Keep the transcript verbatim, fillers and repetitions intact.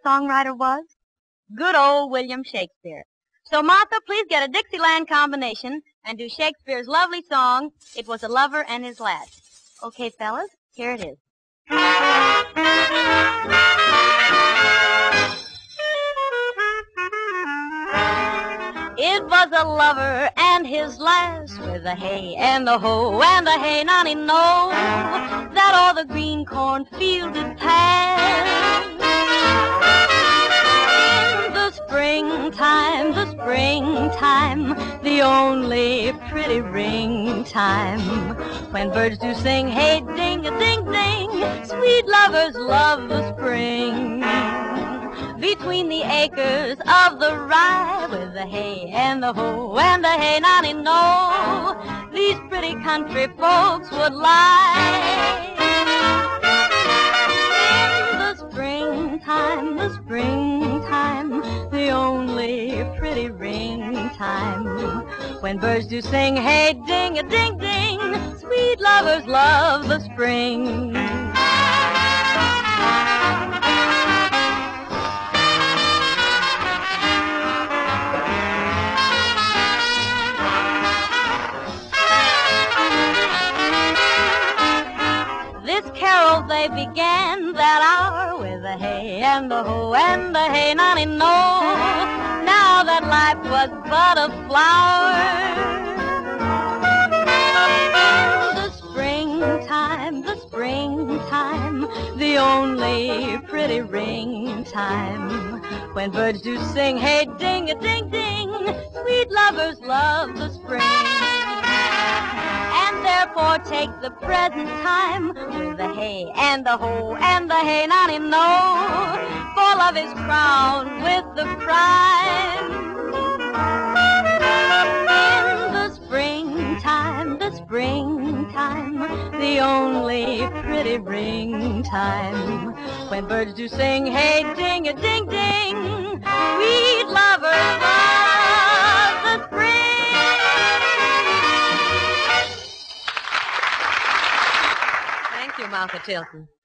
songwriter was? Good old William Shakespeare. So, Martha, please get a Dixieland combination and do Shakespeare's lovely song, It Was a Lover and His Lass. Okay, fellas, here it is. It was a lover and his lass with the hay and the hoe and the hay nonny know that all the green corn field did pass. In the springtime, the springtime, the only pretty ring time, when birds do sing, hey ding a ding ding, sweet lovers love the spring. Between the acres of the rye, with the hay and the hoe and the hay nonny know, these pretty country folks would lie. In the springtime, the springtime, the only pretty ring time, when birds do sing, hey ding a ding ding, sweet lovers love the spring. This carol they began that hour with the hay and the hoe and the hay nonny know, now that life was but a flower. The springtime, the springtime, the only pretty ring time, when birds do sing, hey ding a ding ding, sweet lovers love the spring. Therefore take the present time with the hay and the hoe and the hay nonny know, for love is crowned with the prime. In the springtime, the springtime, the only pretty ring time, when birds do sing, hey ding a ding ding, sweet lovers love the spring. Thank you, Martha Tilton.